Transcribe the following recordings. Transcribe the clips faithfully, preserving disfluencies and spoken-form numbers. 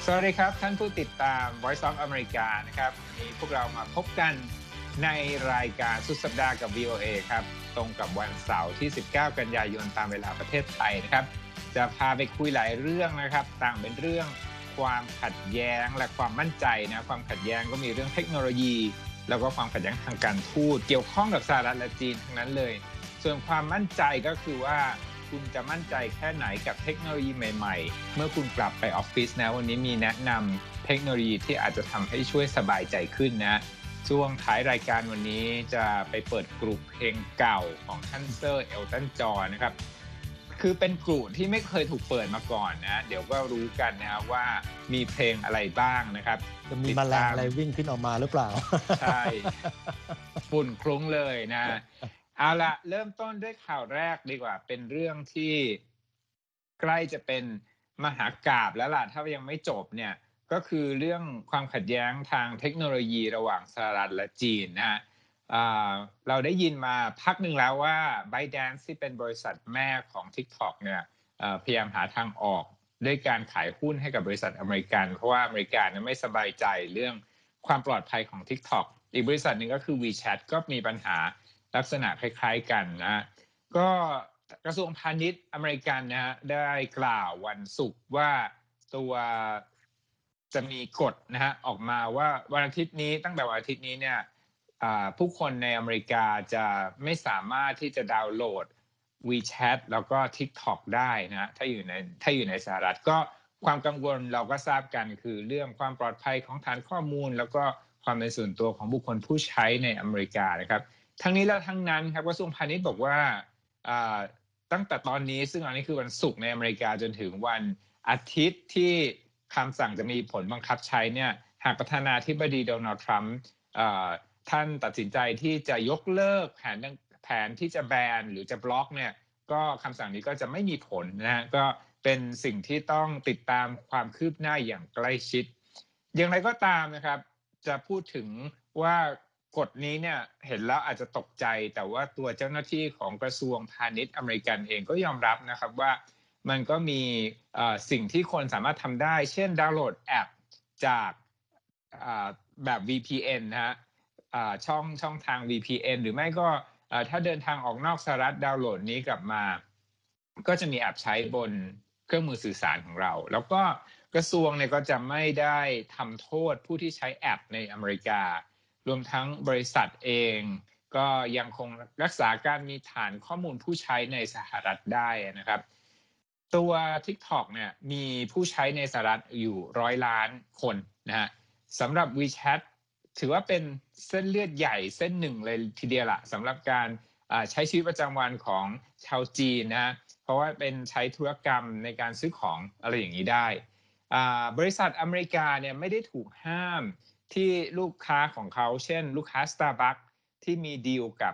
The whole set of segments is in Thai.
สวัสดีครับท่านผู้ติดตาม Voice of America นะครับวันนี้พวกเรามาพบกันในรายการสุดสัปดาห์กับ วี โอ เอ ครับตรงกับวันเสาร์ที่สิบเก้ากันยายนตามเวลาประเทศไทยนะครับจะพาไปคุยหลายเรื่องนะครับต่างเป็นเรื่องความขัดแย้งและความมั่นใจนะความขัดแย้งก็มีเรื่องเทคโนโลยีแล้วก็ความขัดแย้งทางการทูตเกี่ยวข้องกับสหรัฐและจีนทั้งนั้นเลยส่วนความมั่นใจก็คือว่าคุณจะมั่นใจแค่ไหนกับเทคโนโลยีใหม่ๆเมื่อคุณกลับไปออฟฟิศนะวันนี้มีแนะนำเทคโนโลยีที่อาจจะทำให้ช่วยสบายใจขึ้นนะช่วงท้ายรายการวันนี้จะไปเปิดกลุ่มเพลงเก่าของท่านเซอร์เอลตันจอห์นนะครับคือเป็นกลุ่มที่ไม่เคยถูกเปิดมาก่อนนะเดี๋ยวก็รู้กันนะว่ามีเพลงอะไรบ้างนะครับจะมีแมลงอะไรวิ่งขึ้นออกมาหรือเปล่าใช่ฝุ่นคลุ้งเลยนะเอาละเริ่มต้นด้วยข่าวแรกดีกว่าเป็นเรื่องที่ใกล้จะเป็นมหากาพย์แล้วล่ะถ้ายังไม่จบเนี่ยก็คือเรื่องความขัดแย้งทางเทคโนโลยีระหว่างสหรัฐและจีนนะฮะเราได้ยินมาพักหนึ่งแล้วว่า ByteDance ที่เป็นบริษัทแม่ของ TikTok เนี่ยพยายามหาทางออกด้วยการขายหุ้นให้กับบริษัทอเมริกันเพราะว่าอเมริกาไม่สบายใจเรื่องความปลอดภัยของ TikTok อีกบริษัทหนึ่งก็คือ WeChat ก็มีปัญหาลักษณะคล้ายๆกันนะก็กระทรวงพาณิชย์อเมริกันนะได้กล่าววันศุกร์ว่าตัวจะมีกฎนะฮะออกมาว่าวันอาทิตย์นี้ตั้งแต่วันอาทิตย์นี้เนี่ยผู้คนในอเมริกาจะไม่สามารถที่จะดาวน์โหลด WeChat แล้วก็ TikTok ได้นะถ้าอยู่ในถ้าอยู่ในสหรัฐก็ความกังวลเราก็ทราบกันคือเรื่องความปลอดภัยของฐานข้อมูลแล้วก็ความเป็นส่วนตัวของบุคคลผู้ใช้ในอเมริกานะครับทั้งนี้และทั้งนั้นครับกระทรวงพาณิชย์บอกว่าตั้งแต่ตอนนี้ซึ่งอันนี้คือวันศุกร์ในอเมริกาจนถึงวันอาทิตย์ที่คำสั่งจะมีผลบังคับใช้เนี่ยหากประธานาธิบดีโดนัลด์ทรัมป์ท่านตัดสินใจที่จะยกเลิกแผนแผนที่จะแบนหรือจะบล็อกเนี่ยก็คำสั่งนี้ก็จะไม่มีผลนะฮะก็เป็นสิ่งที่ต้องติดตามความคืบหน้าอย่างใกล้ชิดอย่างไรก็ตามนะครับจะพูดถึงว่ากฎนี้เนี่ยเห็นแล้วอาจจะตกใจแต่ว่าตัวเจ้าหน้าที่ของกระทรวงพาณิชย์อเมริกันเองก็ยอมรับนะครับว่ามันก็มีสิ่งที่คนสามารถทำได้เช่นดาวน์โหลดแอปจากแบบ วี พี เอ็น นะฮะช่องช่องทาง วี พี เอ็น หรือไม่ก็ถ้าเดินทางออกนอกสหรัฐดาวน์โหลดนี้กลับมาก็จะมีแอปใช้บนเครื่องมือสื่อสารของเราแล้วก็กระทรวงเนี่ยก็จะไม่ได้ทำโทษผู้ที่ใช้แอปในอเมริการวมทั้งบริษัทเองก็ยังคงรักษาการมีฐานข้อมูลผู้ใช้ในสหรัฐได้นะครับตัว TikTok เนี่ยมีผู้ใช้ในสหรัฐอยู่ร้อยล้านคนนะฮะสำหรับ WeChat ถือว่าเป็นเส้นเลือดใหญ่เส้นหนึ่งเลยทีเดียวละสำหรับการใช้ชีวิตประจำวันของชาวจีนนะเพราะว่าเป็นใช้ธุรกรรมในการซื้อของอะไรอย่างนี้ได้บริษัทอเมริกาเนี่ยไม่ได้ถูกห้ามที่ลูกค้าของเขาเช่นลูกค้า Starbucks ที่มีดีลกับ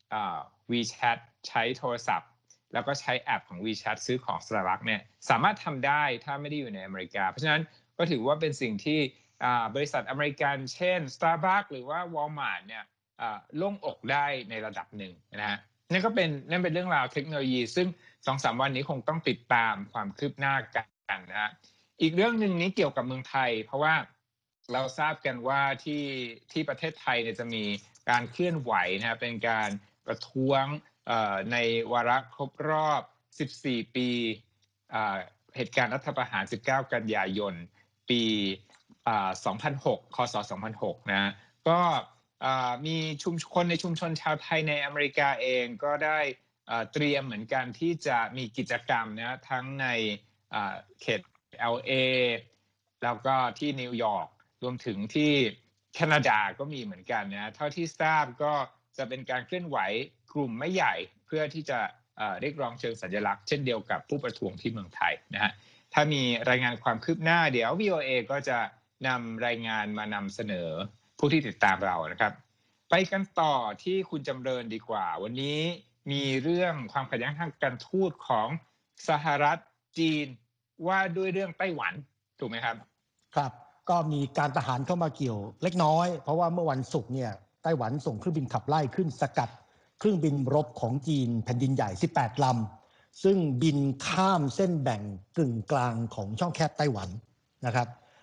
WeChat ใช้โทรศัพท์แล้วก็ใช้แอปของ WeChat ซื้อของ Starbucks เนี่ยสามารถทำได้ถ้าไม่ได้อยู่ในอเมริกาเพราะฉะนั้นก็ถือว่าเป็นสิ่งที่บริษัทอเมริกันเช่น Starbucks หรือว่า Walmart เนี่ยโล่งอกได้ในระดับหนึ่งนะฮะนั่นก็เป็นนั่นเป็นเรื่องราวเทคโนโลยีซึ่ง สองถึงสาม วันนี้คงต้องติดตามความคืบหน้ากันนะฮะอีกเรื่องนึงนี้เกี่ยวกับเมืองไทยเพราะว่าเราทราบกันว่าที่ที่ประเทศไทยเนี่ยจะมีการเคลื่อนไหวนะเป็นการประท้วงในวาระครบรอบสิบสี่ปีเหตุการณ์รัฐประหารสิบเก้ากันยายนปีสองพันหกคศสองพันหกนะก็มีชุมชนในชุมชนชาวไทยในอเมริกาเองก็ได้เตรียมเหมือนกันที่จะมีกิจกรรมนะทั้งในเขต แอล เอ แล้วก็ที่นิวยอร์กรวมถึงที่แคนาดาก็มีเหมือนกันนะเท่าที่ทราบก็จะเป็นการเคลื่อนไหวกลุ่มไม่ใหญ่เพื่อที่จะเรียกร้องเชิงสัญลักษณ์เช่นเดียวกับผู้ประท้วงที่เมืองไทยนะฮะถ้ามีรายงานความคืบหน้าเดี๋ยว วี โอ เอ ก็จะนำรายงานมานำเสนอผู้ที่ติดตามเรานะครับไปกันต่อที่คุณจำเริญดีกว่าวันนี้มีเรื่องความขัดแย้งทางการทูตของสหรัฐจีนว่าด้วยเรื่องไต้หวันถูกไหมครับครับก็มีการทหารเข้ามาเกี่ยวเล็กน้อยเพราะว่าเมื่อวันศุกร์เนี่ยไต้หวันส่งเครื่องบินขับไล่ขึ้นสกัดเครื่องบินรบของจีนแผ่นดินใหญ่สิบแปดลำซึ่งบินข้ามเส้นแบ่งกึ่งกลางของช่องแคบไต้หวันนะครับ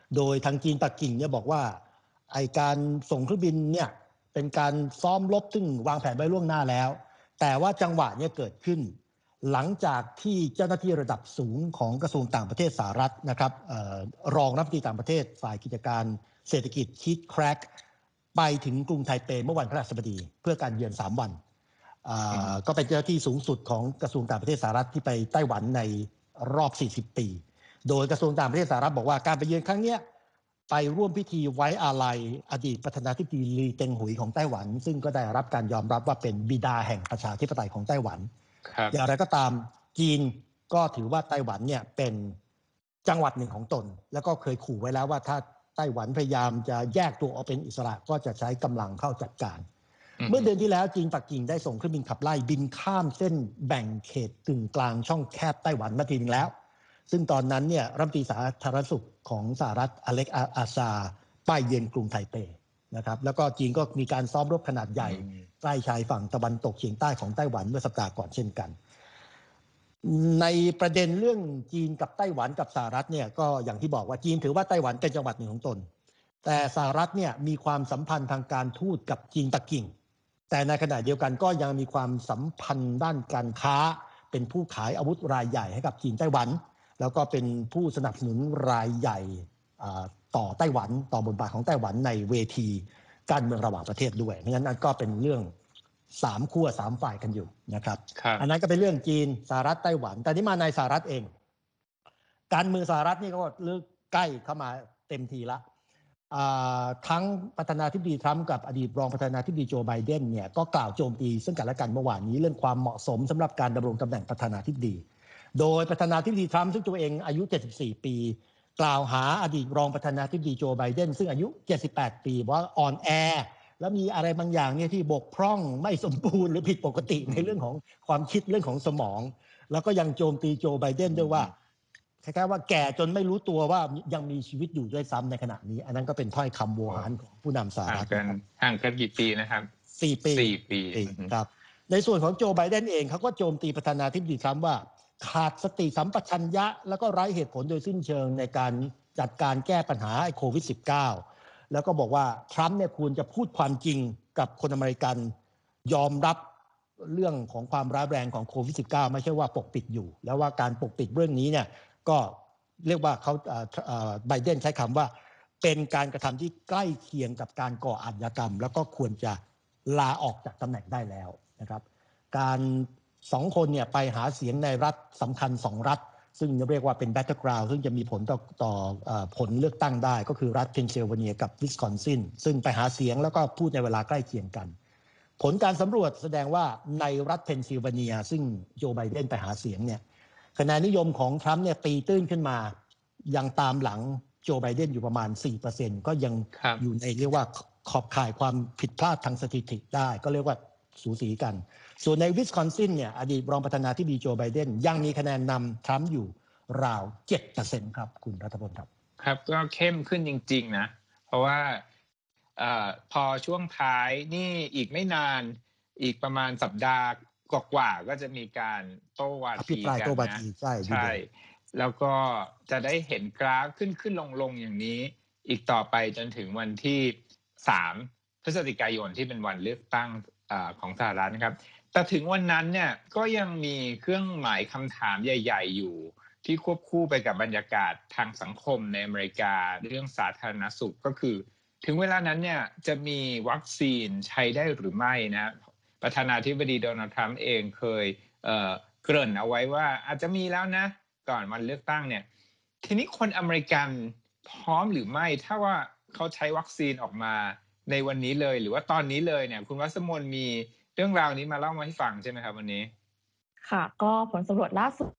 โดยทางจีนปักกิ่งเนี่ยบอกว่าไอการส่งเครื่องบินเนี่ยเป็นการซ้อมรบซึ่งวางแผนไว้ล่วงหน้าแล้วแต่ว่าจังหวะเนี่ยเกิดขึ้นหลังจากที่เจ้าหน้าที่ระดับสูงของกระทรวงต่างประเทศสหรัฐนะครับออรองรัฐมนตรีต่างประเทศฝ่ายกิจการเศรษฐกิจคีธแครกไปถึงกรุงไทเปเมื่อวันพฤหัสบดีเพื่อการเยือนสามวันก็เป็นเจ้าหน้าที่สูงสุดของกระทรวงต่างประเทศสหรัฐที่ไปไต้หวันในรอบสี่สิบปีโดยกระทรวงต่างประเทศสหรัฐบอกว่าการไปเยือนครั้งนี้ไปร่วมพิธีไว้อาลัยอดีตประธานาธิบดีลีเต็งหุยของไต้หวันซึ่งก็ได้รับการยอมรับว่าเป็นบิดาแห่งประชาธิปไตยของไต้หวันอย่างไรก็ตามจีนก็ถือว่าไต้หวันเนี่ยเป็นจังหวัดหนึ่งของตนแล้วก็เคยขู่ไว้แล้วว่าถ้าไต้หวันพยายามจะแยกตัวออกเป็นอิสระก็จะใช้กำลังเข้าจัดการเมื่อเดือนที่แล้วจีนปักกิ่งได้ส่งเครื่องบินขับไล่บินข้ามเส้นแบ่งเขตกึ่งกลางช่องแคบไต้หวันมาทีนึงแล้วซึ่งตอนนั้นเนี่ยรัฐมนตรีสาธารณสุขของสหรัฐอเล็กอาซาไปเยือนกรุงไทเปนะครับแล้วก็จีนก็มีการซ้อมรบขนาดใหญ่ใกล้ชายฝั่งตะวันตกเฉียงใต้ของไต้หวันเมื่อสัปดาห์ก่อนเช่นกันในประเด็นเรื่องจีนกับไต้หวันกับสหรัฐเนี่ยก็อย่างที่บอกว่าจีนถือว่าไต้หวันเป็นจังหวัดหนึ่งของตนแต่สหรัฐเนี่ยมีความสัมพันธ์ทางการทูตกับจีนปักกิ่งแต่ในขณะเดียวกันก็ยังมีความสัมพันธ์ด้านการค้าเป็นผู้ขายอาวุธรายใหญ่ให้กับจีนไต้หวันแล้วก็เป็นผู้สนับสนุนรายใหญ่ต่อไต้หวันต่อบทบาทของไต้หวันในเวทีการเมืองระหว่างประเทศด้วยเพราะฉะนั้นก็เป็นเรื่องสามขั้วสามฝ่ายกันอยู่นะครับอันนั้นก็เป็นเรื่องจีนสหรัฐไต้หวันแต่ที่มาในสหรัฐเองการเมืองสหรัฐนี่ก็เริ่มใกล้เข้ามาเต็มทีละทั้งประธานาธิบดีทรัมป์กับอดีตรองประธานาธิบดีโจไบเดนเนี่ยก็กล่าวโจมตีซึ่งกันและกันเมื่อวานนี้เรื่องความเหมาะสมสำหรับการดำรงตำแหน่งประธานาธิบดีโดยประธานาธิบดีทรัมป์ซึ่งตัวเองอายุเจ็ดสิบสี่ปีกล่าวหาอดีตรองประธานาธิบดีโจไบเดนซึ่งอายุเจ็ดสิบแปดปีว่าอ่อนแอแล้วมีอะไรบางอย่างเนี่ยที่บกพร่องไม่สมบูรณ์หรือผิดปกติในเรื่องของความคิดเรื่องของสมองแล้วก็ยังโจมตีโจไบเดนด้วยว่าคล้ายๆว่าแก่จนไม่รู้ตัวว่ายังมีชีวิตอยู่ด้วยซ้ำในขณะนี้อันนั้นก็เป็นถ้อยคำโวหารของผู้นำสหรัฐห่างกันห่างกันกี่ปีนะครับสี่ปีสี่ปีครับในส่วนของโจไบเดนเองเขาก็โจมตีประธานาธิบดีทรัมป์ว่าขาดสติสัมปชัญญะแล้วก็ไร้เหตุผลโดยสิ้นเชิงในการจัดการแก้ปัญหาโควิด สิบเก้า แล้วก็บอกว่าทรัมป์เนี่ยควรจะพูดความจริงกับคนอเมริกันยอมรับเรื่องของความร้ายแรงของโควิด สิบเก้า ไม่ใช่ว่าปกปิดอยู่แล้วว่าการปกปิดเรื่องนี้เนี่ยก็เรียกว่าเขาไบเดนใช้คำว่าเป็นการกระทำที่ใกล้เคียงกับการก่ออาชญากรรมแล้วก็ควรจะลาออกจากตำแหน่งได้แล้วนะครับการสองคนเนี่ยไปหาเสียงในรัฐสำคัญสองรัฐซึ่งเรียกว่าเป็น battleground ซึ่งจะมีผลต่อต่อผลเลือกตั้งได้ก็คือรัฐเพนซิลเวเนียกับวิสคอนซินซึ่งไปหาเสียงแล้วก็พูดในเวลาใกล้เคียงกันผลการสำรวจแสดงว่าในรัฐเพนซิลเวเนียซึ่งโจไบเดนไปหาเสียงเนี่ยคะแนนนิยมของทรัมป์เนี่ยตีตื้นขึ้นมายังตามหลังโจไบเดนอยู่ประมาณ สี่เปอร์เซ็นต์ ก็ยังอยู่ในเรียกว่าขอบข่ายความผิดพลาดทางสถิติได้ก็เรียกว่าสูสีกันส่วนในวิสคอนซินเนี่ยอดีตรองประธานาธิบดีโจไบเดนยังมีคะแนนนำทรัมป์อยู่ราว เจ็ดเปอร์เซ็นต์ ครับคุณรัฐพลครับครับก็เข้มขึ้นจริงๆนะเพราะว่าเอ่อพอช่วงท้ายนี่อีกไม่นานอีกประมาณสัปดาห์กว่าๆก็จะมีการโต้วาทีกันนะใช่ใช่แล้วก็จะได้เห็นกราฟขึ้นขึ้นลงลงอย่างนี้อีกต่อไปจนถึงวันที่สามพฤศจิกายนที่เป็นวันเลือกตั้งของสหรัฐนะครับแต่ถึงวันนั้นเนี่ยก็ยังมีเครื่องหมายคำถามใหญ่ๆอยู่ที่ควบคู่ไปกับบรรยากาศทางสังคมในอเมริกาเรื่องสาธารณสุขก็คือถึงเวลานั้นเนี่ยจะมีวัคซีนใช้ได้หรือไม่นะประธานาธิบดีโดนัลด์ทรัมป์เองเคยเอ่อเกริ่นเอาไว้ว่าอาจจะมีแล้วนะก่อนวันเลือกตั้งเนี่ยทีนี้คนอเมริกันพร้อมหรือไม่ถ้าว่าเขาใช้วัคซีนออกมาในวันนี้เลยหรือว่าตอนนี้เลยเนี่ยคุณวัสมนมีเรื่องราวนี้มาเล่ามาให้ฟังใช่ไหมครับวันนี้ค่ะก็ผลสำรวจล่าสุด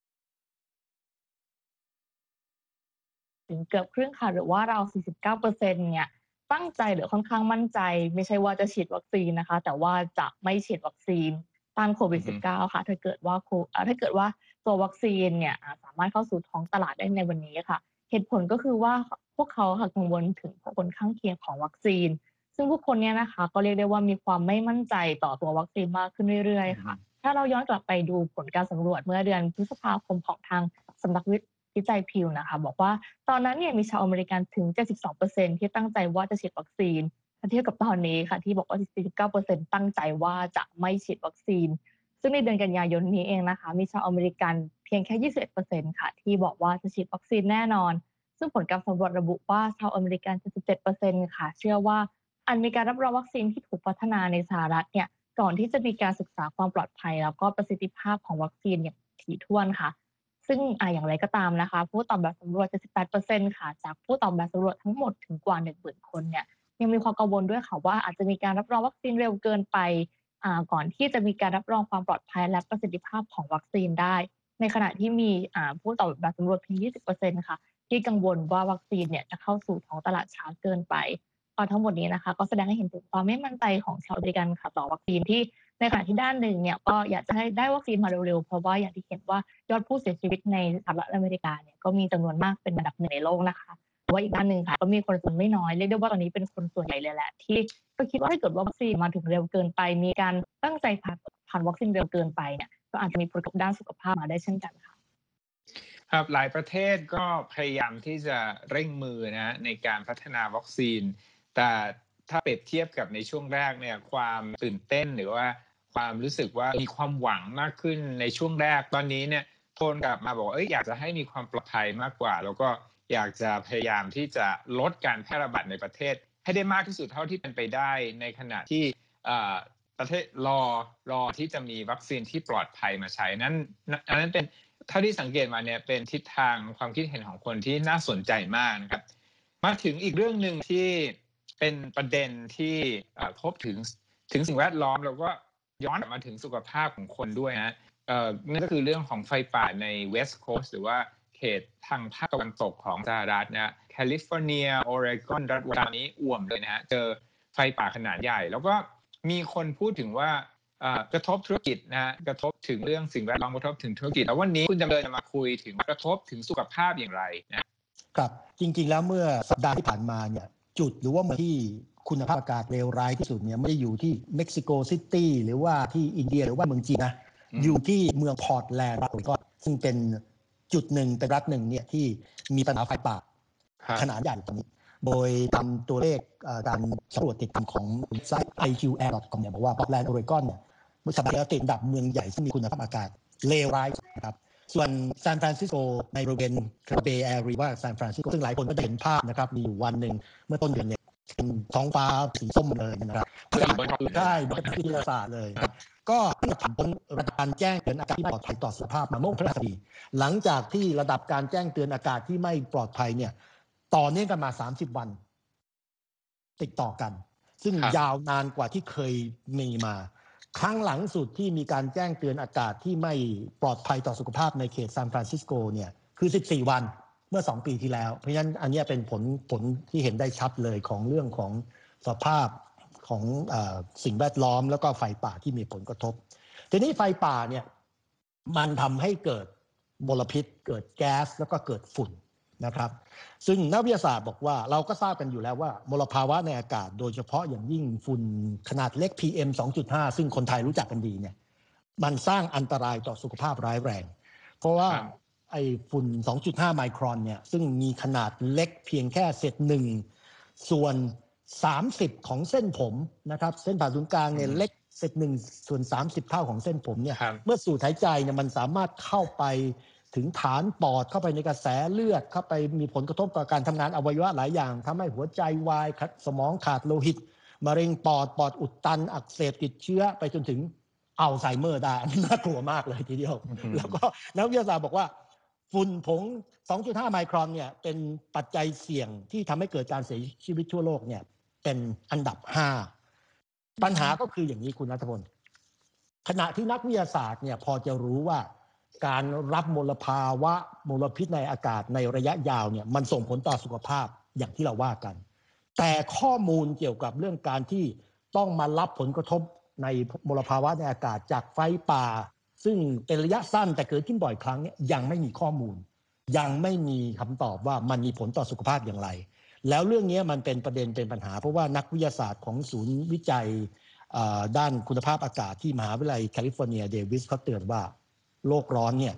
ถึงเกือบครึ่งค่ะหรือว่าราว สี่สิบเก้าเปอร์เซ็นต์ เนี่ยตั้งใจหรือค่อนข้างมั่นใจไม่ใช่ว่าจะฉีดวัคซีนนะคะแต่ว่าจะไม่ฉีดวัคซีนต้านโควิด สิบเก้า ค่ะถ้าเกิดว่าถ้าเกิดว่าตัววัคซีนเนี่ยสามารถเข้าสู่ท้องตลาดได้ในวันนี้ค่ะเหตุผลก็คือว่าพวกเขาค่ะกังวลถึงผลข้างเคียงของวัคซีนซึ่งผู้คนเนี่ยนะคะก็เรียกได้ว่ามีความไม่มั่นใจต่อตัววัคซีนมากขึ้นเรื่อยๆค่ะถ้าเราย้อนกลับไปดูผลการสำรวจเมื่อเดือนพฤษภาคมของทางสำนักวิวิจัยพิวนะคะบอกว่าตอนนั้นเนี่ยมีชาวอเมริกันถึง เจ็ดสิบสองเปอร์เซ็นต์ ที่ตั้งใจว่าจะฉีดวัคซีนเทียบกับตอนนี้ค่ะที่บอกว่า สี่สิบเก้าเปอร์เซ็นต์ ตั้งใจว่าจะไม่ฉีดวัคซีนซึ่งในเดือนกันยายนนี้เองนะคะมีชาวอเมริกันเพียงแค่ ยี่สิบเอ็ดเปอร์เซ็นต์ ค่ะที่บอกว่าจะฉีดวัคซีนแน่นอนซึ่งผลการสำรวจระบุว่าชาวอเมริกัน เจ็ดสิบเจ็ดเปอร์เซ็นต์ ค่ะเชื่อว่าอาจมีการรับรองวัคซีนที่ถูกพัฒนาในสหรัฐเนี่ยก่อนที่จะมีการศึกษาความปลอดภัยแล้วก็ประสิทธิภาพของวัคซีนอย่างถี่ถ้วนค่ะซึ่งอ่าอย่างไรก็ตามนะคะผู้ตอบแบบสำรวจ เจ็ดสิบแปดเปอร์เซ็นต์ ค่ะจากผู้ตอบแบบสำรวจทั้งหมดถึงกว่า หนึ่งหมื่น คนเนี่ยยังมีความกังวลด้วยค่ะว่าอาจจะมีการรับรองวัคซีนเร็วเกินไปอ่าก่อนที่จะมีการรับรองความปลอดภัยและประสิทธิภาพของวัคซีนได้ในขณะที่มีอ่าผู้ตอบแบบสำรวจเพียง ยี่สิบเปอร์เซ็นต์ ค่ะที่กังวลว่าวัคซีนเนี่ยจะเข้าสู่ท้องตลาดช้าเกินไปก็ทั้งหมดนี้นะคะก็แสดงให้เห็นถึงความไม่มั่นใจของชาวอเมริกันค่ะต่อวัคซีนที่ในขณะที่ด้านหนึ่งเนี่ยก็อยากจะให้ได้วัคซีนมาเร็วๆเพราะว่าอย่างที่เห็นว่ายอดผู้เสียชีวิตในสหรัฐอเมริกาเนี่ยก็มีจำนวนมากเป็นอันดับหนึ่งในโลกนะคะแต่ว่าอีกด้านหนึ่งค่ะก็มีคนส่วนไม่น้อยเรียกได้ว่าตอนนี้เป็นคนส่วนใหญ่เลยแหละที่ก็คิดว่าถ้าเกิดว่าวัคซีนมาถึงเร็วเกินไปมีการตั้งใจผ่านผ่านวัคซีนเร็วเกินไปเนี่ยก็อาจจะมีผลกระทบด้านสุขภาพมาได้เช่นกันค่ะครับหลายประเทศก็พยายามที่จะเร่งมือนะในการพัฒนาวัคซีนแต่ถ้าเปรียบเทียบกับในช่วงแรกเนี่ยความตื่นเต้นหรือว่าความรู้สึกว่ามีความหวังมากขึ้นในช่วงแรกตอนนี้เนี่ยโทนกลับมาบอกเอ้ยอยากจะให้มีความปลอดภัยมากกว่าแล้วก็อยากจะพยายามที่จะลดการแพร่ระบาดในประเทศให้ได้มากที่สุดเท่าที่เป็นไปได้ในขณะที่ประเทศรอรอที่จะมีวัคซีนที่ปลอดภัยมาใช้นั้นอันนั้นเป็นเท่าที่สังเกตมาเนี่ยเป็นทิศทางความคิดเห็นของคนที่น่าสนใจมากนะครับมาถึงอีกเรื่องนึงที่เป็นประเด็นที่พบถึงถึงสิ่งแวดล้อมแล้วก็ย้อนกลับมาถึงสุขภาพของคนด้วยนะเอ่อนั่นก็คือเรื่องของไฟป่าในเวสต์โคสต์หรือว่าเขตทางภาคตะวันตกของสหรัฐนะแคลิฟอร์เนียโอเรกอนรัฐวอชิงตันนี้อ่วมเลยนะฮะเจอไฟป่าขนาดใหญ่แล้วก็มีคนพูดถึงว่ากระทบธุรกิจนะฮะกระทบถึงเรื่องสิ่งแวดล้อมกระทบถึงธุรกิจแล้ววันนี้คุณจำเริญจะมาคุยถึงกระทบถึงสุขภาพอย่างไรนะครับจริงๆแล้วเมื่อสัปดาห์ที่ผ่านมาเนี่ยจุดหรือว่าเมืองที่คุณภาพอากาศเลวร้ายที่สุดเนี่ยไม่ได้อยู่ที่เม็กซิโกซิตี้หรือว่าที่อินเดียหรือว่าเมืองจีนนะอยู่ที่เมืองพอร์ตแลนด์รัฐโอเรกอนซึ่งเป็นจุดหนึ่งเป็นรัฐหนึ่งเนี่ยที่มีปัญหาไฟป่าขนาดใหญ่ตอนนี้โดยทำตัวเลขการสำรวจติดตามของเว็บไซต์ ไอ คิว แอร์ ดอท คอม เนี่ยบอกว่าพอร์ตแลนด์โอเรกอนเนี่ยเมื่อสัปดาห์ที่แล้วติดอันดับเมืองใหญ่ที่มีคุณภาพอากาศเลวร้ายนะครับส่วนซานฟรานซิสโกในบริเวณเบย์แอรีว่าซานฟรานซิสโกซึ่งหลายคนก็จะเห็นภาพนะครับมีอยู่วันหนึ่งเมื่อต้นเดือนเนี่ยท้องฟ้าสีส้มเลยนะครับใช่มันเป็นวิทยาศาสตร์เลยก็ผ่านพ้นระดับการแจ้งเตือนอากาศที่ไม่ปลอดภัยต่อสุขภาพมาเมื่อวันพฤหัสบดีหลังจากที่ระดับการแจ้งเตือนอากาศที่ไม่ปลอดภัยเนี่ยต่อเนื่องกันมาสามสิบวันติดต่อกันซึ่งยาวนานกว่าที่เคยมีมาครั้งหลังสุดที่มีการแจ้งเตือนอากาศที่ไม่ปลอดภัยต่อสุขภาพในเขตซานฟรานซิสโกเนี่ยคือสิบสี่วันเมื่อสองปีที่แล้วเพราะฉะนั้นอันนี้เป็นผลผลที่เห็นได้ชัดเลยของเรื่องของสภาพของเอ่อสิ่งแวดล้อมแล้วก็ไฟป่าที่มีผลกระทบทีนี้ไฟป่าเนี่ยมันทำให้เกิดมลพิษเกิดแก๊สแล้วก็เกิดฝุ่นนะครับซึ่งนักวิทยาศาสตร์บอกว่าเราก็ทราบกันอยู่แล้วว่ามลภาวะในอากาศโดยเฉพาะอย่างยิ่งฝุ่นขนาดเล็ก พี เอ็ม สองจุดห้า ซึ่งคนไทยรู้จักกันดีเนี่ยมันสร้างอันตรายต่อสุขภาพร้ายแรงเพราะว่าไอ้ฝุ่น สองจุดห้า ไมครอนเนี่ยซึ่งมีขนาดเล็กเพียงแค่เศษหนึ่งส่วนสามสิบของเส้นผมนะครับเส้นผ่าศูนย์กลางเนี่ยเล็กเศษหนึ่งส่วนสามสิบเท่าของเส้นผมเนี่ยเมื่อสูดหายใจเนี่ยมันสามารถเข้าไปถึงฐานปอดเข้าไปในกระแสเลือดเข้าไปมีผลกระทบต่อการทำงานอวัยวะหลายอย่างทำให้หัวใจวายสมองขาดโลหิตมะเร็งปอดปอดอุดตันอักเสบติดเชื้อไปจนถึงอัลไซเมอร์ได้น่ากลัวมากเลยทีเดียวแล้วก็นักวิทยาศาสตร์บอกว่าฝุ่นผง สองจุดห้า ไมครอนเนี่ยเป็นปัจจัยเสี่ยงที่ทำให้เกิดการเสียชีวิตทั่วโลกเนี่ยเป็นอันดับห้าปัญหาก็คืออย่างนี้คุณณัฐพลขณะที่นักวิทยาศาสตร์เนี่ยพอจะรู้ว่าการรับมลภาวะมลพิษในอากาศในระยะยาวเนี่ยมันส่งผลต่อสุขภาพอย่างที่เราว่ากันแต่ข้อมูลเกี่ยวกับเรื่องการที่ต้องมารับผลกระทบในมลภาวะในอากาศจากไฟป่าซึ่งเป็นระยะสั้นแต่เกิดขึ้นบ่อยครั้งเนี่ยยังไม่มีข้อมูลยังไม่มีคำตอบว่ามันมีผลต่อสุขภาพอย่างไรแล้วเรื่องนี้มันเป็นประเด็นเป็นปัญหาเพราะว่านักวิทยาศาสตร์ของศูนย์วิจัยด้านคุณภาพอากาศที่มหาวิทยาลัยแคลิฟอร์เนียเดวิสเขาเตือนว่าโลกร้อนเนี่ย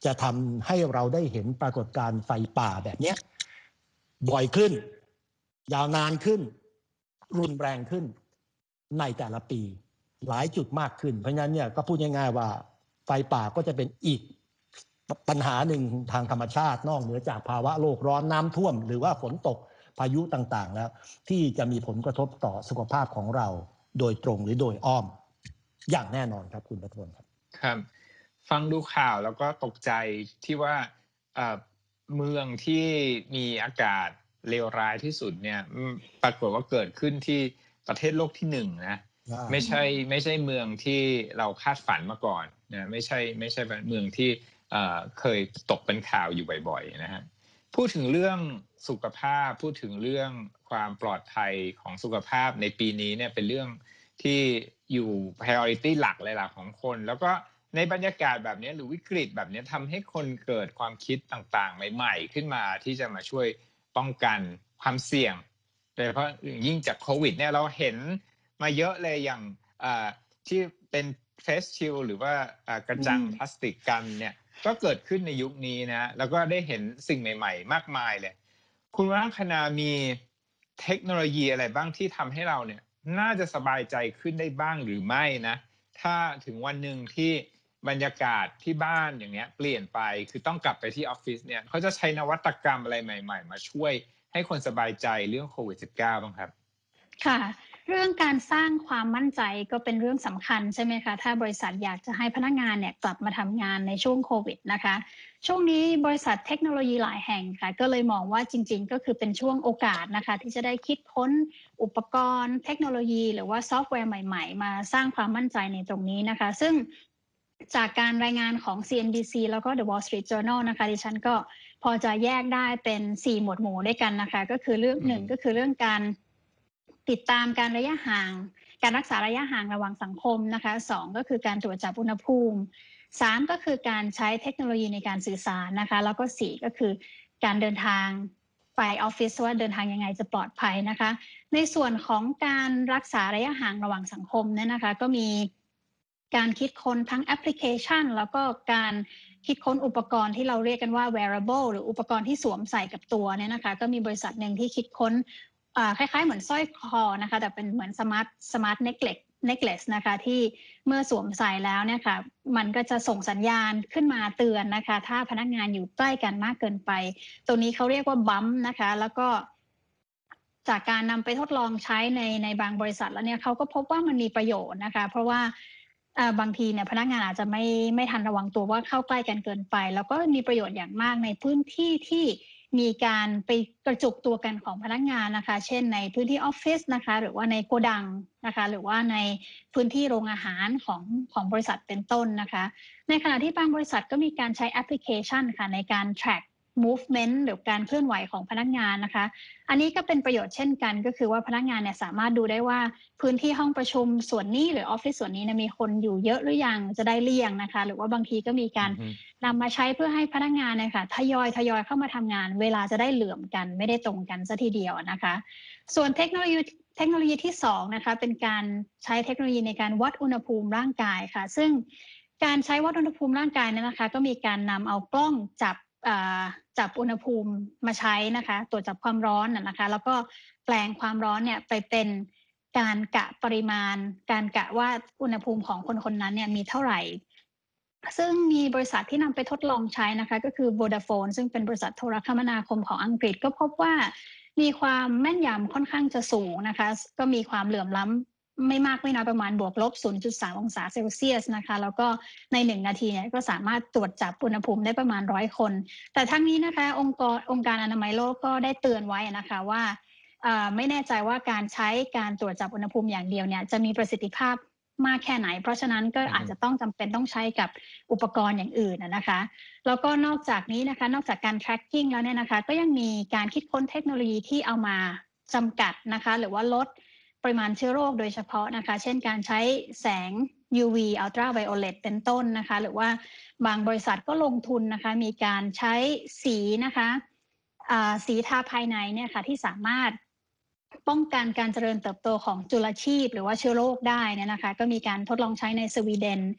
จะทำให้เราได้เห็นปรากฏการณ์ไฟป่าแบบนี้บ่อยขึ้นยาวนานขึ้นรุนแรงขึ้นในแต่ละปีหลายจุดมากขึ้นเพราะฉะนั้นเนี่ยก็พูดง่ายๆว่าไฟป่าก็จะเป็นอีกปัญหาหนึ่งทางธรรมชาตินอกเหนือจากภาวะโลกร้อนน้ำท่วมหรือว่าฝนตกพายุต่างๆแล้วที่จะมีผลกระทบต่อสุขภาพของเราโดยตรงหรือโดยอ้อมอย่างแน่นอนครับคุณประทวนครับครับฟังดูข่าวแล้วก็ตกใจที่ว่าเมืองที่มีอากาศเลวร้ายที่สุดเนี่ยปรากฏว่าเกิดขึ้นที่ประเทศโลกที่หนึ่งนะไม่ใช่ไม่ใช่เมืองที่เราคาดฝันมาก่อนนะไม่ใช่ไม่ใช่เมืองที่เคยตกเป็นข่าวอยู่บ่อยๆนะฮะพูดถึงเรื่องสุขภาพพูดถึงเรื่องความปลอดภัยของสุขภาพในปีนี้เนี่ยเป็นเรื่องที่อยู่ priority หลักเลยล่ะของคนแล้วก็ในบรรยากาศแบบนี้หรือวิกฤตแบบนี้ทำให้คนเกิดความคิดต่างๆใหม่ๆขึ้นมาที่จะมาช่วยป้องกันความเสี่ยงโดยเฉพาะยิ่งจากโควิดเนี่ยเราเห็นมาเยอะเลยอย่างที่เป็นเฟสชิลหรือว่ากระจังพลาสติกกันเนี่ยก็เกิดขึ้นในยุคนี้นะแล้วก็ได้เห็นสิ่งใหม่ๆมากมายเลยคุณวรังคณามีเทคโนโลยีอะไรบ้างที่ทำให้เราเนี่ยน่าจะสบายใจขึ้นได้บ้างหรือไม่นะถ้าถึงวันหนึ่งที่บรรยากาศที่บ้านอย่างเงี้ยเปลี่ยนไปคือต้องกลับไปที่ออฟฟิศเนี่ยเขาจะใช้นวัตกรรมอะไรใหม่ๆมาช่วยให้คนสบายใจเรื่องโควิด สิบเก้า บ้างครับค่ะเรื่องการสร้างความมั่นใจก็เป็นเรื่องสำคัญใช่ไหมคะถ้าบริษัทอยากจะให้พนักงานเนี่ยกลับมาทำงานในช่วงโควิดนะคะช่วงนี้บริษัทเทคโนโลยีหลายแห่งค่ะก็เลยมองว่าจริงๆก็คือเป็นช่วงโอกาสนะคะที่จะได้คิดค้นอุปกรณ์เทคโนโลยีหรือว่าซอฟต์แวร์ใหม่ๆมาสร้างความมั่นใจในตรงนี้นะคะซึ่งจากการรายงานของ ซี เอ็น บี ซี แล้วก็ The Wall Street Journal นะคะดิฉันก็พอจะแยกได้เป็นสี่หมวดหมู่ด้วยกันนะคะก็คือเรื่องหนึ่งก็คือเรื่องการติดตามการระยะห่างการรักษาระยะห่างระหว่างสังคมนะคะสองก็คือการตรวจจับอุณหภูมิสามก็คือการใช้เทคโนโลยีในการสื่อสารนะคะแล้วก็สี่ก็คือการเดินทางไปออฟฟิศว่าเดินทางยังไงจะปลอดภัยนะคะในส่วนของการรักษาระยะห่างระหว่างสังคมเนี่ยนะคะก็มีการคิดค้นทั้งแอปพลิเคชันแล้วก็การคิดค้นอุปกรณ์ที่เราเรียกกันว่า wearable หรืออุปกรณ์ที่สวมใส่กับตัวเนี่ยนะคะก็มีบริษัทหนึ่งที่คิดค้นคล้ายๆเหมือนสร้อยคอนะคะแต่เป็นเหมือนสมาร์ทสมาร์ทเน็กเลสเน็กเลสนะคะที่เมื่อสวมใส่แล้วเนี่ยค่ะมันก็จะส่งสัญญาณขึ้นมาเตือนนะคะถ้าพนักงานอยู่ใกล้กันมากเกินไปตัวนี้เขาเรียกว่าบัมป์นะคะแล้วก็จากการนำไปทดลองใช้ในในบางบริษัทแล้วเนี่ยเขาก็พบว่ามันมีประโยชน์นะคะเพราะว่าบางทีเนี่ยพนักงานอาจจะไม่ไม่ทันระวังตัวว่าเข้าใกล้กันเกินไปแล้วก็มีประโยชน์อย่างมากในพื้นที่ที่มีการไปกระจุกตัวกันของพนักงานนะคะเช่นในพื้นที่ออฟฟิศนะคะหรือว่าในโกดังนะคะหรือว่าในพื้นที่โรงอาหารของของบริษัทเป็นต้นนะคะในขณะที่บางบริษัทก็มีการใช้แอปพลิเคชันค่ะในการ track movement หรือการเคลื่อนไหวของพนักงานนะคะอันนี้ก็เป็นประโยชน์เช่นกันก็คือว่าพนักงานเนี่ยสามารถดูได้ว่าพื้นที่ห้องประชุมส่วนนี้หรือออฟฟิศส่วนนี้มีคนอยู่เยอะหรือยังจะได้เลี่ยงนะคะหรือว่าบางทีก็มีการ mm-hmm. นำมาใช้เพื่อให้พนักงานเนี่ยค่ะทยอยทยอยเข้ามาทำงานเวลาจะได้เหลื่อมกันไม่ได้ตรงกันซะทีเดียวนะคะส่วนเทคโนโลยีเทคโนโลยีที่สองนะคะเป็นการใช้เทคโนโลยีในการวัดอุณหภูมิร่างกายค่ะซึ่งการใช้วัดอุณหภูมิร่างกายเนี่ยนะคะก็มีการนำเอากล้องจับจับอุณหภูมิมาใช้นะคะตรวจจับความร้อนนะคะแล้วก็แปลงความร้อนเนี่ยไปเป็นการกะปริมาณการกะว่าอุณหภูมิของคนคนนั้นเนี่ยมีเท่าไหร่ซึ่งมีบริษัทที่นำไปทดลองใช้นะคะก็คือ Vodafone ซึ่งเป็นบริษัทโทรคมนาคมของอังกฤษก็พบว่ามีความแม่นยำค่อนข้างจะสูงนะคะก็มีความเหลื่อมล้ำไม่มากไม่น้อยประมาณบวกลบ ศูนย์จุดสาม องศาเซลเซียสนะคะแล้วก็ในหนึ่งนาทีเนี่ยก็สามารถตรวจจับอุณหภูมิได้ประมาณหนึ่งร้อยคนแต่ทั้งนี้นะคะองค์กรองค์การอนามัยโลกก็ได้เตือนไว้นะคะว่าไม่แน่ใจว่าการใช้การตรวจจับอุณหภูมิอย่างเดียวเนี่ยจะมีประสิทธิภาพมากแค่ไหนเพราะฉะนั้นก็อาจจะต้องจำเป็นต้องใช้กับอุปกรณ์อย่างอื่นนะคะแล้วก็นอกจากนี้นะคะนอกจากการ tracking แล้วเนี่ยนะคะก็ยังมีการคิดค้นเทคโนโลยีที่เอามาจำกัดนะคะหรือว่าลดปริมาณเชื้อโรคโดยเฉพาะนะคะเช่นการใช้แสง ยู วี Ultraviolet เป็นต้นนะคะหรือว่าบางบริษัทก็ลงทุนนะคะมีการใช้สีนะคะสีทาภายในเนี่ยค่ะที่สามารถป้องกันการเจริญเติบโตของจุลชีพหรือว่าเชื้อโรคได้เนี่ยนะคะก็มีการทดลองใช้ในสวีเดน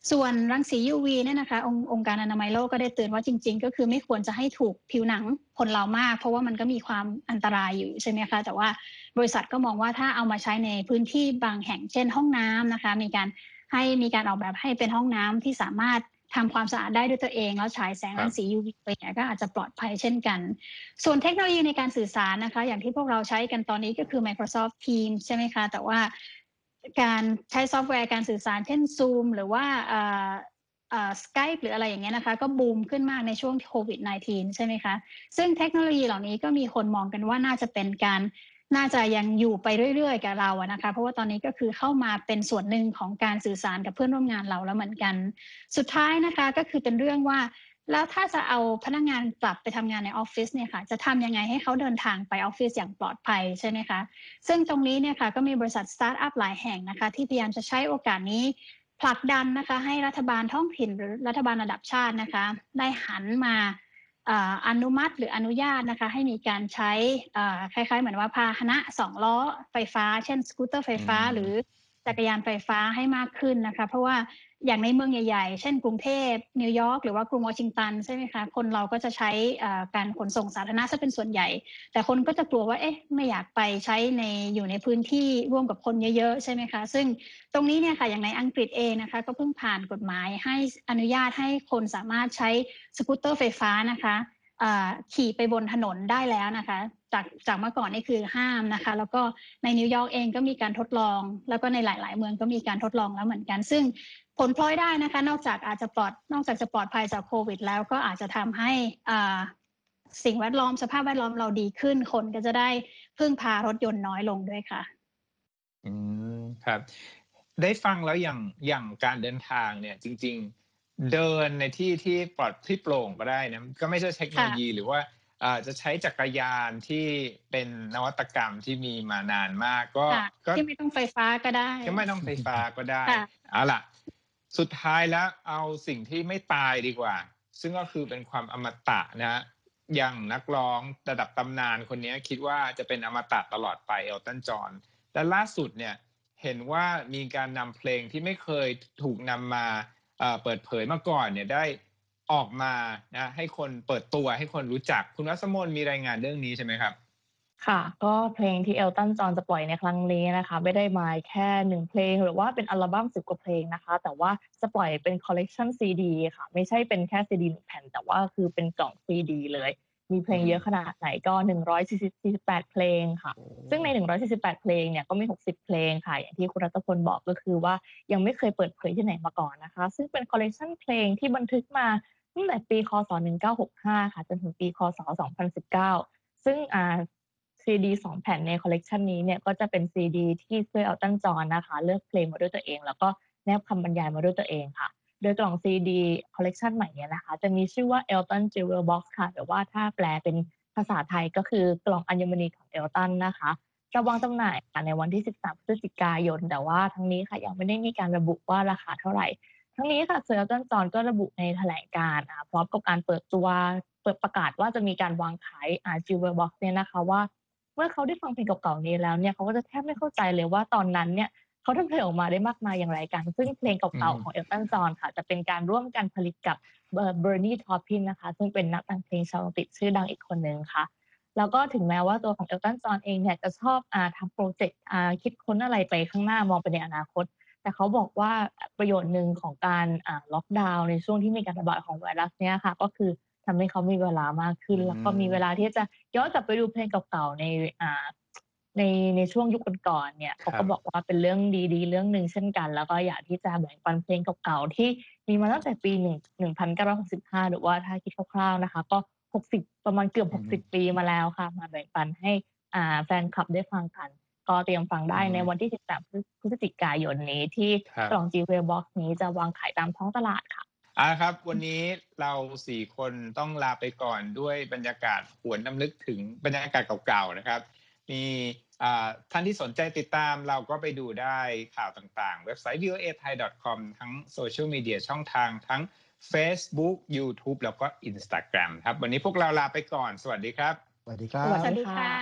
ส่วนรังสี ยู วี เนี่ยนะคะองค์องค์การอนามัยโลกก็ได้เตือนว่าจริงๆก็คือไม่ควรจะให้ถูกผิวหนังคนเรามากเพราะว่ามันก็มีความอันตรายอยู่ใช่ไหมคะแต่ว่าบริษัทก็มองว่าถ้าเอามาใช้ในพื้นที่บางแห่งเช่นห้องน้ำนะคะมีการให้มีการออกแบบให้เป็นห้องน้ำที่สามารถทำความสะอาดได้ด้วยตัวเองแล้วฉายแสงรังสี ยู วี ไปเนี่ยก็อาจจะปลอดภัยเช่นกันส่วนเทคโนโลยีในการสื่อสารนะคะอย่างที่พวกเราใช้กันตอนนี้ก็คือ Microsoft Teams ใช่ไหมคะแต่ว่าการใช้ซอฟต์แวร์การสื่อสารเช่น Zoom หรือว่าเอ่อเอ่อ Skype หรืออะไรอย่างเงี้ยนะคะก็บูมขึ้นมากในช่วงโควิด สิบเก้า ใช่ไหมคะซึ่งเทคโนโลยีเหล่านี้ก็มีคนมองกันว่าน่าจะเป็นการน่าจะยังอยู่ไปเรื่อยๆกับเราอะนะคะเพราะว่าตอนนี้ก็คือเข้ามาเป็นส่วนหนึ่งของการสื่อสารกับเพื่อนร่วมงานเราแล้วเหมือนกันสุดท้ายนะคะก็คือเป็นเรื่องว่าแล้วถ้าจะเอาพนักงานกลับไปทำงานในออฟฟิศเนี่ยค่ะจะทำยังไงให้เขาเดินทางไปออฟฟิศอย่างปลอดภัยใช่ไหมคะซึ่งตรงนี้เนี่ยค่ะก็มีบริษัทสตาร์ทอัพหลายแห่งนะคะที่พยายามจะใช้โอกาสนี้ผลักดันนะคะให้รัฐบาลท้องถิ่นหรือรัฐบาลระดับชาตินะคะได้หันมาอนุมัติหรืออนุญาตนะคะให้มีการใช้คล้ายๆเหมือนว่าพาหนะสองล้อไฟฟ้าเช่นสกูตเตอร์ไฟฟ้าหรือจักรยานไฟฟ้าให้มากขึ้นนะคะเพราะว่าอย่างในเมืองใหญ่ๆเช่นกรุงเทพนิวยอร์กหรือว่ากรุงวอชิงตันใช่ไหมคะคนเราก็จะใช้การขนส่งสาธารณะซะเป็นส่วนใหญ่แต่คนก็จะกลัวว่าเอ๊ะไม่อยากไปใช้ในอยู่ในพื้นที่ร่วมกับคนเยอะๆใช่ไหมคะซึ่งตรงนี้เนี่ยค่ะอย่างในอังกฤษเองนะคะก็เพิ่งผ่านกฎหมายให้อนุญาตให้คนสามารถใช้สกูตเตอร์ไฟฟ้านะคะขี่ไปบนถนนได้แล้วนะคะจากจากเมื่อก่อนนี่คือห้ามนะคะแล้วก็ในนิวยอร์กเองก็มีการทดลองแล้วก็ในหลายๆเมืองก็มีการทดลองแล้วเหมือนกันซึ่งผลพลอยได้นะคะนอกจากอาจจะปลอดนอกจากจะปลอดภัยจากโควิดแล้วก็อาจจะทำให้สิ่งแวดล้อมสภาพแวดล้อมเราดีขึ้นคนก็จะได้พึ่งพารถยนต์น้อยลงด้วยค่ะอืมครับได้ฟังแล้วอย่างอย่างการเดินทางเนี่ยจริงๆเดินในที่ที่ปลอดที่โปร่งก็ได้นะก็ไม่ใช่เทคโนโลยีหรือว่าจะใช้จักรยานที่เป็นนวัตกรรมที่มีมานานมากก็ที่ไม่ต้องไฟฟ้าก็ได้ก็ไม่ต้องไฟฟ้าก็ได้เอาล่ะสุดท้ายแล้วเอาสิ่งที่ไม่ตายดีกว่าซึ่งก็คือเป็นความอมตะนะอย่างนักร้องระดับตำนานคนนี้คิดว่าจะเป็นอมตะตลอดไปเอลตันจอห์นและล่าสุดเนี่ยเห็นว่ามีการนำเพลงที่ไม่เคยถูกนำมาเปิดเผยมาก่อนเนี่ยได้ออกมานะให้คนเปิดตัวให้คนรู้จักคุณรัศมนมีรายงานเรื่องนี้ใช่ไหมครับค่ะก็เพลงที่เอลตันจอห์นจะปล่อยในครั้งนี้นะคะไม่ได้มาแค่หนึ่งเพลงหรือว่าเป็นอัลบั้มสิบกว่าเพลงนะคะแต่ว่าจะปล่อยเป็นคอลเลกชันซีดีค่ะไม่ใช่เป็นแค่ซีดีหนึ่งแผ่นแต่ว่าคือเป็นกล่องซีดีเลยมีเพลงเยอะขนาดไหนก็หนึ่งร้อยสี่สิบแปดเพลงค่ะซึ่งในหนึ่งร้อยสี่สิบแปดเพลงเนี่ยก็มีหกสิบเพลงค่ะอย่างที่คุณรัตพลบอกก็คือว่ายังไม่เคยเปิดเผยที่ไหนมาก่อนนะคะซึ่งเป็นคอลเลกชันเพลงที่บันทึกมาตั้งแต่ปีคศหนึ่งพันเก้าร้อยหกสิบห้าค่ะจนถึงปีคศสองพันสิบเก้าซึ่งอ่าซีดีสองแผ่นในคอลเลกชันนี้เนี่ยก็จะเป็นซีดีที่เพื่อเอลตันจอห์นนะคะเลือกเพลงมาด้วยตัวเองแล้วก็แนบคำบรรยายมาด้วยตัวเองค่ะโดยกล่องซีดีคอลเลกชันใหม่เนี่ยนะคะจะมีชื่อว่า Elton Jewel Box ค่ะหรือว่าถ้าแปลเป็นภาษาไทยก็คือกล่องอัญมณีของเอลตันนะคะจะวางจำหน่ายในวันที่สิบสามพฤศจิกายนแต่ว่าทั้งนี้ค่ะยังไม่ได้มีการระบุว่าราคาเท่าไหร่ทั้งนี้ค่ะเซอร์เอลตันจอห์นก็ระบุในแถลงการณ์พร้อมกับการเปิดตัวเปิดประกาศว่าจะมีการวางขาย Jewel Box เนี่ยนะคะว่าเมื่อเขาได้ฟังเพลงเก่าๆนี้แล้วเนี่ยเขาก็จะแทบไม่เข้าใจเลยว่าตอนนั้นเนี่ยเขาทำเพลงออกมาได้มากมายอย่างไรกันซึ่งเพลงเก่าๆของเอลตันจอห์นค่ะจะเป็นการร่วมกันผลิตกับเบอร์นีย์ ทอปพินนะคะซึ่งเป็นนักแต่งเพลงชาวอังกฤษชื่อดังอีกคนนึงค่ะแล้วก็ถึงแม้ว่าตัวของเอลตันจอห์นเองเนี่ยจะชอบอ่าทำโปรเจกต์อ่าคิดค้นอะไรไปข้างหน้ามองไปในอนาคตแต่เขาบอกว่าประโยชน์หนึ่งของการอ่าล็อกดาวน์ในช่วงที่มีการระบาดของไวรัสเนี่ยค่ะก็คือทำให้เขามีเวลามากขึ้นแล้วก็มีเวลาที่จะย้อนกลับไปดูเพลงเก่าๆในอ่าในในช่วงยุคก่อนๆเนี่ยเขาก็บอกว่าเป็นเรื่องดีๆเรื่องนึงเช่นกันแล้วก็อยากที่จะแบ่งปันเพลงเก่าๆที่มีมาตั้งแต่ปีหนึ่งพันเก้าร้อยหกสิบห้าหรือว่าถ้าคิดคร่าวๆนะคะก็หกสิบประมาณเกือบหกสิบปีมาแล้วค่ะมาแบ่งปันให้อ่าแฟนคลับได้ฟังกันก็เตรียมฟังได้ในวันที่สิบสามพฤศจิกายนนี้ที่กล่อง Jewel Box นี้จะวางขายตามท้องตลาดค่ะอ่าครับวันนี้เราสี่คนต้องลาไปก่อนด้วยบรรยากาศหวนรำลึกถึงบรรยากาศเก่าๆนะครับมีท่านที่สนใจติดตามเราก็ไปดูได้ข่าวต่างๆเว็บไซต์ วี โอ เอ ไทย ดอท คอม ทั้งโซเชียลมีเดียช่องทางทั้ง Facebook YouTube แล้วก็ Instagram ครับวันนี้พวกเราลาไปก่อนสวัสดีครับสวัสดีครับสวัสดีค่ะ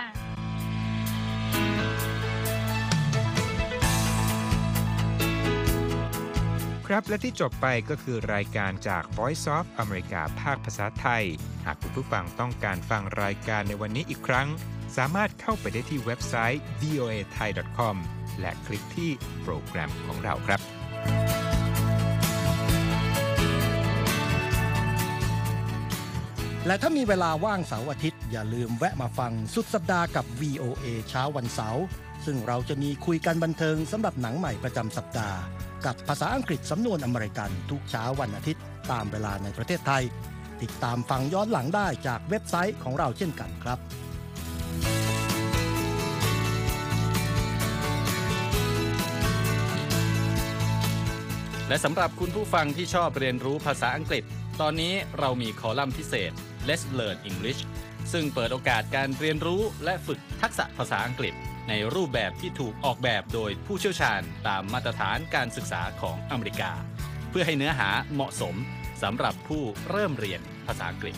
ใครับและที่จบไปก็คือรายการจาก Voice of America ภาคภาษาไทยหากคุณผู้ฟังต้องการฟังรายการในวันนี้อีกครั้งสามารถเข้าไปได้ที่เว็บไซต์ วี โอ เอ ไทย ดอท คอม และคลิกที่โปรแกรมของเราครับและถ้ามีเวลาว่างเสาร์อาทิตย์อย่าลืมแวะมาฟังสุดสัปดาห์กับ วี โอ เอ เช้าวันเสาร์ซึ่งเราจะมีคุยกันบันเทิงสำหรับหนังใหม่ประจำสัปดาห์กับภาษาอังกฤษสำนวนอเมริกันทุกเช้าวันอาทิตย์ตามเวลาในประเทศไทยติดตามฟังย้อนหลังได้จากเว็บไซต์ของเราเช่นกันครับและสำหรับคุณผู้ฟังที่ชอบเรียนรู้ภาษาอังกฤษตอนนี้เรามีคอลัมน์พิเศษ Let's Learn English ซึ่งเปิดโอกาสการเรียนรู้และฝึกทักษะภาษาอังกฤษในรูปแบบที่ถูกออกแบบโดยผู้เชี่ยวชาญตามมาตรฐานการศึกษาของอเมริกาเพื่อให้เนื้อหาเหมาะสมสำหรับผู้เริ่มเรียนภาษาอังกฤษ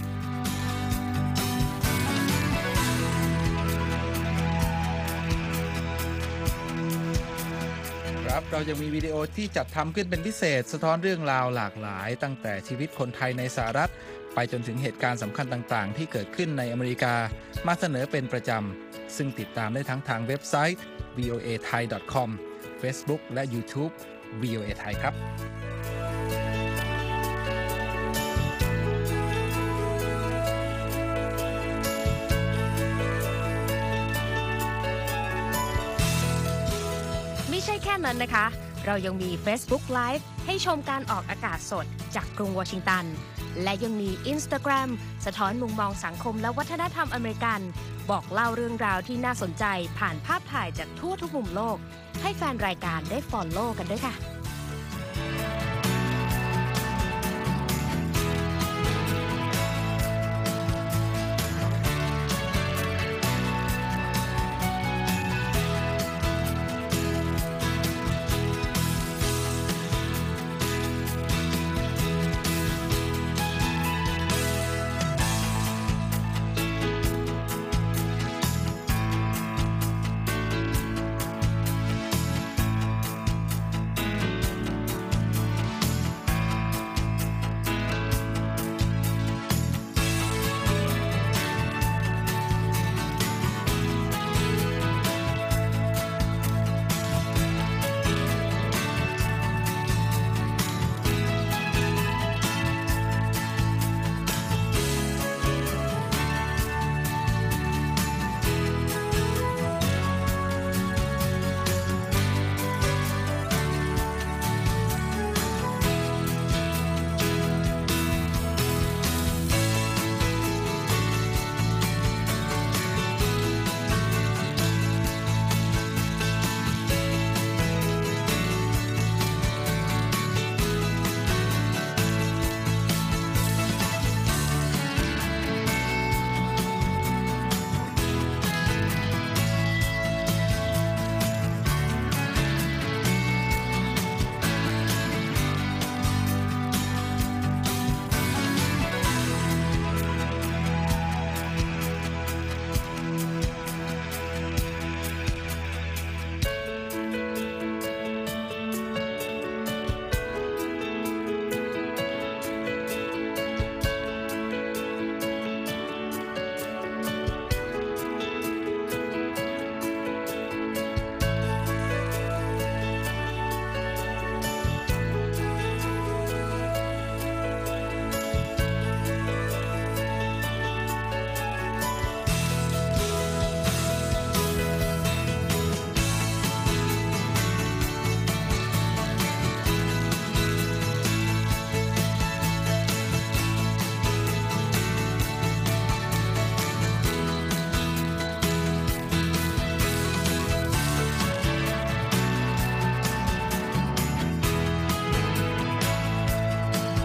ครับเรายังมีวิดีโอที่จัดทำขึ้นเป็นพิเศษสะท้อนเรื่องราวหลากหลายตั้งแต่ชีวิตคนไทยในสหรัฐไปจนถึงเหตุการณ์สำคัญต่างๆที่เกิดขึ้นในอเมริกามาเสนอเป็นประจำซึ่งติดตามได้ทั้งทางเว็บไซต์ วี โอ เอ ไทย ดอท คอม Facebook และ YouTube วี โอ เอ ไทยครับไม่ใช่แค่นั้นนะคะเรายังมี Facebook Live ให้ชมการออกอากาศสดจากกรุงวอชิงตันและยังมี Instagram สะท้อนมุมมองสังคมและวัฒนธรรมอเมริกันบอกเล่าเรื่องราวที่น่าสนใจผ่านภาพถ่ายจากทั่วทุกมุมโลกให้แฟนรายการได้ follow กันด้วยค่ะ